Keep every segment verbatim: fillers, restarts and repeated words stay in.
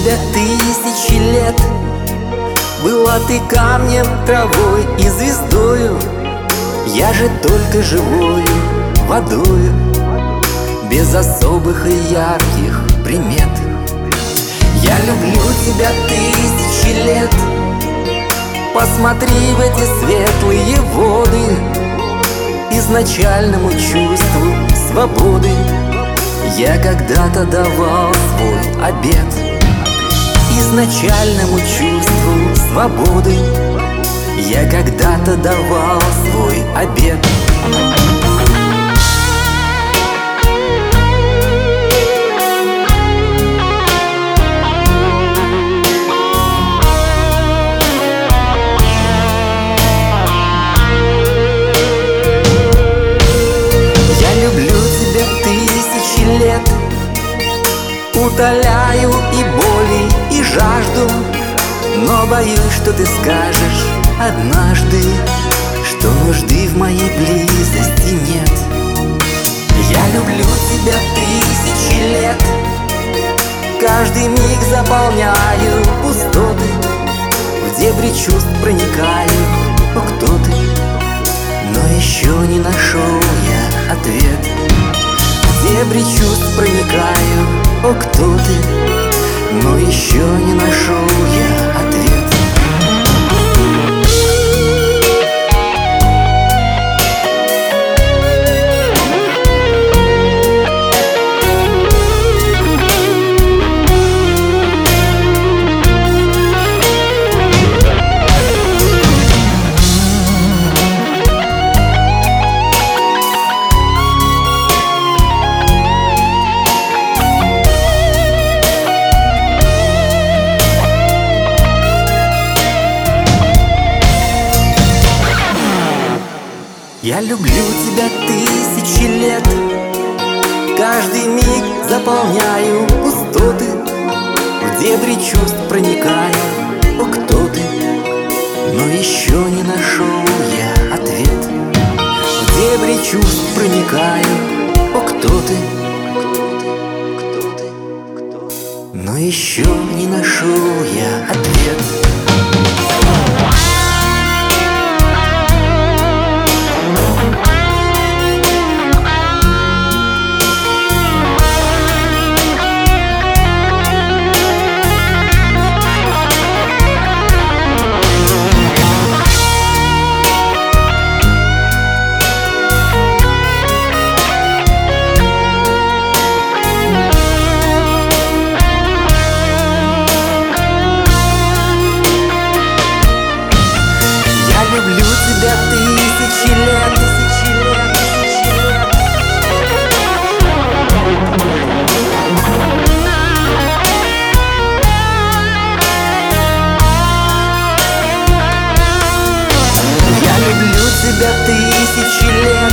тебя тысячи лет. Была ты камнем, травой и звездою, я же только живою водою, без особых и ярких примет. Я люблю тебя тысячи лет. Посмотри в эти светлые воды, изначальному чувству свободы я когда-то давал свой обет. Изначальному чувству свободы я когда-то давал свой обет. Лет. Утоляю и боли, и жажду, но боюсь, что ты скажешь однажды, что нужды в моей близости нет. Я люблю тебя тысячи лет. Каждый миг заполняю пустоты, в дебри чувств проникаю. О, кто ты? Но еще не нашел я ответ. В дебри чувств проникаю, о, кто ты? Но еще не нашел я ответ. Я люблю тебя тысячи лет. Каждый миг заполняю пустоты, в дебри чувств проникаю. О, кто ты? Но еще не нашел я ответ. В дебри чувств проникаю. О, кто ты? Но еще не нашел я ответ. Люблю тебя тысячи лет. Я люблю тебя тысячи лет.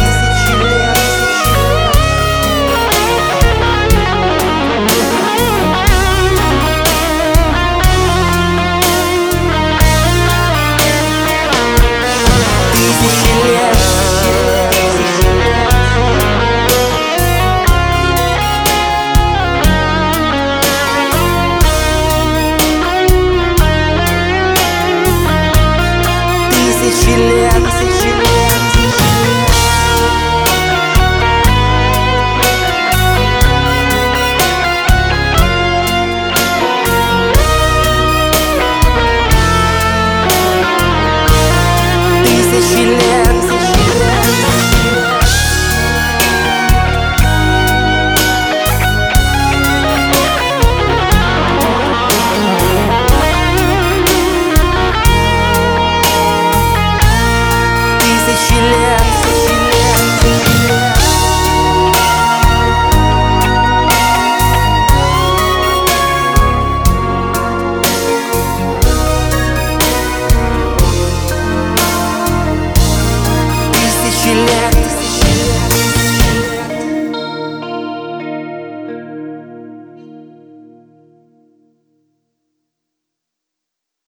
Тысячи лет, тысячи лет. Тысячи лет, тысячи лет. Тысячи лет, тысячи лет. Тысячи лет.